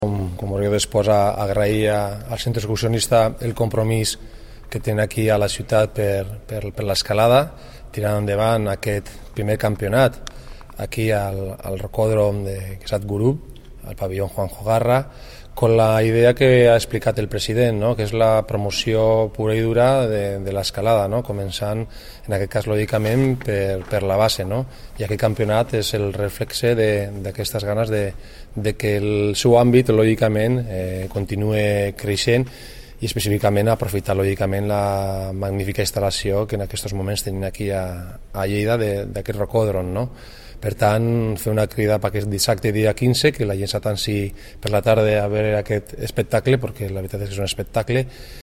Com hauria després agrair al centre excursionista el compromís que tenen aquí a la ciutat per l'escalada, tirant endavant aquest primer campionat aquí al rocòdrom de Sadguru, al pavelló Juanjo Garra, con la idea que ha explicat el president, no? Que és la promoció pura i dura de l'escalada, no? Començant, en aquest cas, lògicament, per la base, no? I aquest campionat és el reflexe d'aquestes ganes de que el seu àmbit, lògicament, continue creixent i específicament aprofitar, lògicament, la magnífica instal·lació que en aquests moments tenim aquí a Lleida d'aquest rocòdrom, no? Per tant, fer una crida per aquest dissabte dia 15, que la gent s'atansi per la tarda a veure aquest espectacle, perquè la veritat és que és un espectacle,